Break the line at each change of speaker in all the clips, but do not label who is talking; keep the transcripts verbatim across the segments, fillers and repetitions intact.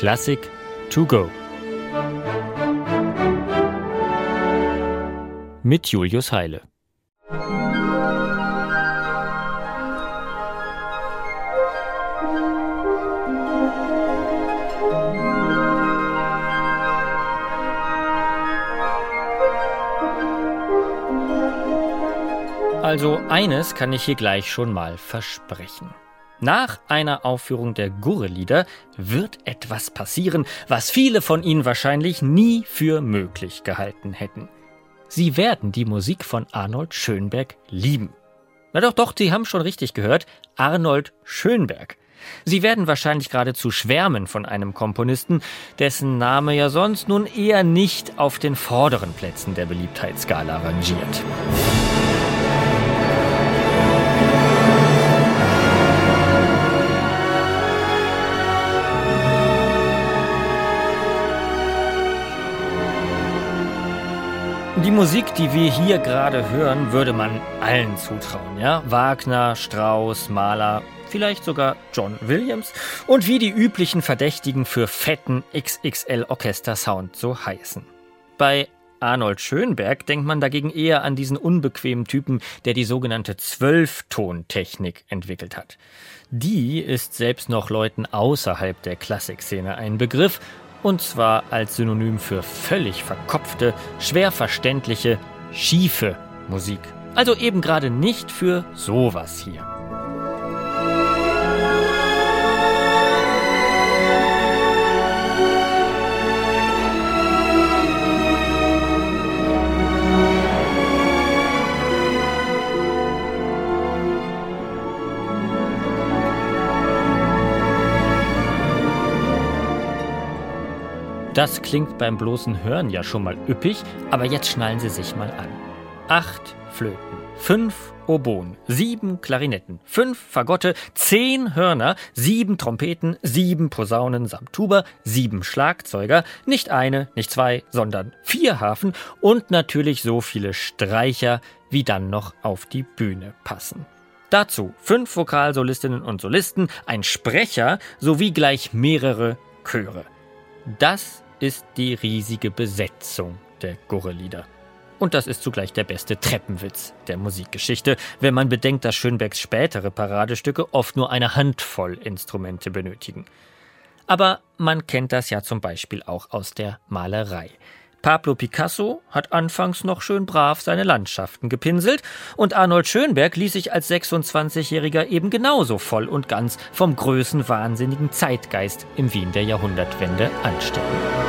Klassik to go. Mit Julius Heile. Also eines kann ich hier gleich schon mal versprechen. Nach einer Aufführung der Gurre-Lieder wird etwas passieren, was viele von Ihnen wahrscheinlich nie für möglich gehalten hätten. Sie werden die Musik von Arnold Schönberg lieben. Na doch, doch, Sie haben schon richtig gehört, Arnold Schönberg. Sie werden wahrscheinlich geradezu schwärmen von einem Komponisten, dessen Name ja sonst nun eher nicht auf den vorderen Plätzen der Beliebtheitsskala rangiert. Die Musik, die wir hier gerade hören, würde man allen zutrauen, ja? Wagner, Strauss, Mahler, vielleicht sogar John Williams und wie die üblichen Verdächtigen für fetten X X L-Orchester-Sound so heißen. Bei Arnold Schönberg denkt man dagegen eher an diesen unbequemen Typen, der die sogenannte Zwölftontechnik entwickelt hat. Die ist selbst noch Leuten außerhalb der Klassikszene ein Begriff, und zwar als Synonym für völlig verkopfte, schwer verständliche, schiefe Musik. Also eben gerade nicht für sowas hier. Das klingt beim bloßen Hören ja schon mal üppig, aber jetzt schnallen Sie sich mal an. Acht Flöten, fünf Oboen, sieben Klarinetten, fünf Fagotte, zehn Hörner, sieben Trompeten, sieben Posaunen samt Tuba, sieben Schlagzeuger, nicht eine, nicht zwei, sondern vier Harfen und natürlich so viele Streicher, wie dann noch auf die Bühne passen. Dazu fünf Vokalsolistinnen und Solisten, ein Sprecher sowie gleich mehrere Chöre. Das ist die riesige Besetzung der Gurre-Lieder. Und das ist zugleich der beste Treppenwitz der Musikgeschichte, wenn man bedenkt, dass Schönbergs spätere Paradestücke oft nur eine Handvoll Instrumente benötigen. Aber man kennt das ja zum Beispiel auch aus der Malerei. Pablo Picasso hat anfangs noch schön brav seine Landschaften gepinselt und Arnold Schönberg ließ sich als sechsundzwanzigjähriger eben genauso voll und ganz vom größenwahnsinnigen Zeitgeist im Wien der Jahrhundertwende anstecken.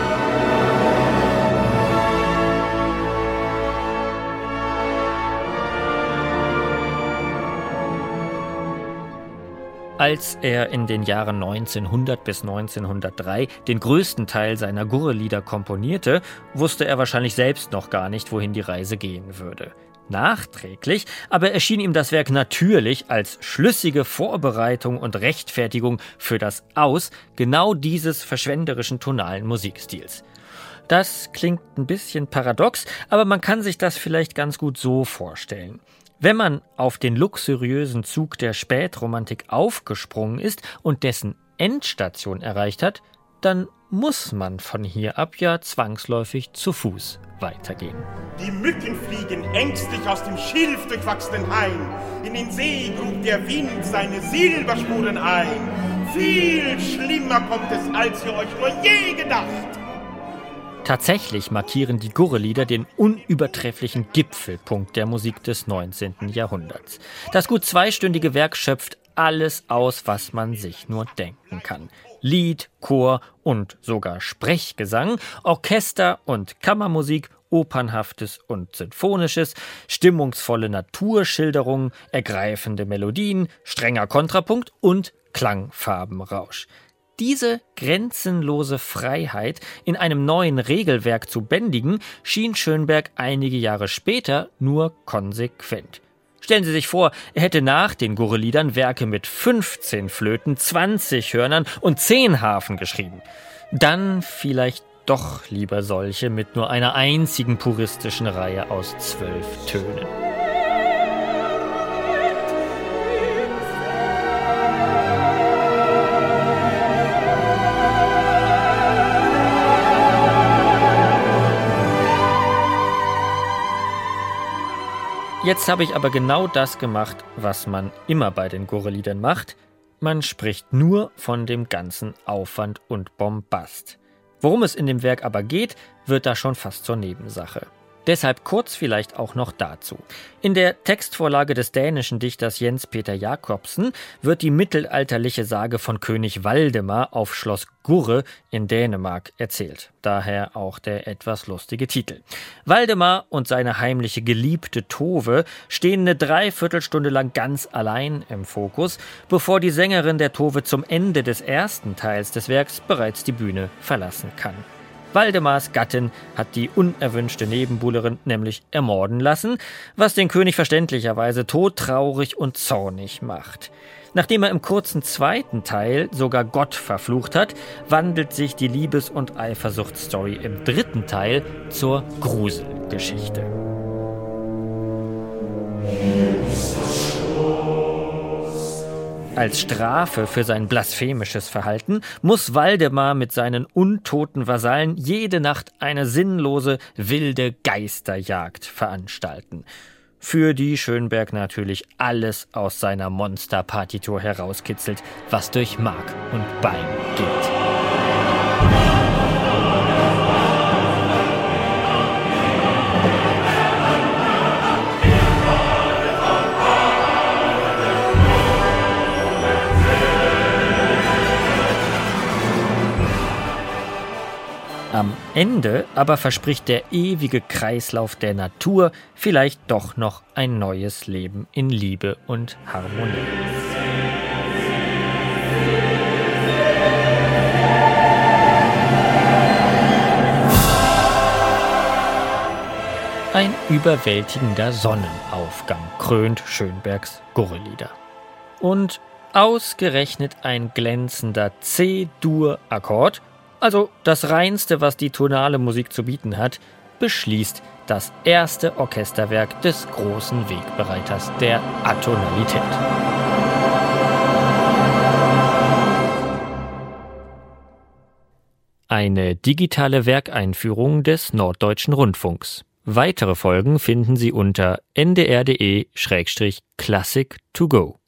Als er in den Jahren neunzehnhundert bis neunzehnhundertdrei den größten Teil seiner Gurre-Lieder komponierte, wusste er wahrscheinlich selbst noch gar nicht, wohin die Reise gehen würde. Nachträglich aber erschien ihm das Werk natürlich als schlüssige Vorbereitung und Rechtfertigung für das Aus genau dieses verschwenderischen tonalen Musikstils. Das klingt ein bisschen paradox, aber man kann sich das vielleicht ganz gut so vorstellen. Wenn man auf den luxuriösen Zug der Spätromantik aufgesprungen ist und dessen Endstation erreicht hat, dann muss man von hier ab ja zwangsläufig zu Fuß weitergehen.
Die Mücken fliegen ängstlich aus dem schilfdurchwachsenen Hain. In den See grub der Wind seine Silberspuren ein. Viel schlimmer kommt es, als ihr euch nur je gedacht.
Tatsächlich markieren die Gurre-Lieder den unübertrefflichen Gipfelpunkt der Musik des neunzehnten Jahrhunderts. Das gut zweistündige Werk schöpft alles aus, was man sich nur denken kann. Lied, Chor und sogar Sprechgesang, Orchester- und Kammermusik, Opernhaftes und Sinfonisches, stimmungsvolle Naturschilderungen, ergreifende Melodien, strenger Kontrapunkt und Klangfarbenrausch. Diese grenzenlose Freiheit in einem neuen Regelwerk zu bändigen, schien Schönberg einige Jahre später nur konsequent. Stellen Sie sich vor, er hätte nach den Gurre-Liedern Werke mit fünfzehn Flöten, zwanzig Hörnern und zehn Harfen geschrieben. Dann vielleicht doch lieber solche mit nur einer einzigen puristischen Reihe aus zwölf Tönen. Jetzt habe ich aber genau das gemacht, was man immer bei den Gurre-Liedern macht. Man spricht nur von dem ganzen Aufwand und Bombast. Worum es in dem Werk aber geht, wird da schon fast zur Nebensache. Deshalb kurz vielleicht auch noch dazu. In der Textvorlage des dänischen Dichters Jens Peter Jacobsen wird die mittelalterliche Sage von König Waldemar auf Schloss Gurre in Dänemark erzählt. Daher auch der etwas lustige Titel. Waldemar und seine heimliche Geliebte Tove stehen eine Dreiviertelstunde lang ganz allein im Fokus, bevor die Sängerin der Tove zum Ende des ersten Teils des Werks bereits die Bühne verlassen kann. Waldemars Gattin hat die unerwünschte Nebenbuhlerin nämlich ermorden lassen, was den König verständlicherweise todtraurig und zornig macht. Nachdem er im kurzen zweiten Teil sogar Gott verflucht hat, wandelt sich die Liebes- und Eifersuchtsstory im dritten Teil zur Gruselgeschichte. Als Strafe für sein blasphemisches Verhalten muss Waldemar mit seinen untoten Vasallen jede Nacht eine sinnlose, wilde Geisterjagd veranstalten. Für die Schönberg natürlich alles aus seiner Monsterpartitur herauskitzelt, was durch Mark und Bein geht. Am Ende aber verspricht der ewige Kreislauf der Natur vielleicht doch noch ein neues Leben in Liebe und Harmonie. Ein überwältigender Sonnenaufgang krönt Schönbergs Gurre-Lieder. Und ausgerechnet ein glänzender C-Dur-Akkord, also das Reinste, was die tonale Musik zu bieten hat, beschließt das erste Orchesterwerk des großen Wegbereiters der Atonalität. Eine digitale Werkeinführung des Norddeutschen Rundfunks. Weitere Folgen finden Sie unter n d r punkt d e slash classic to go.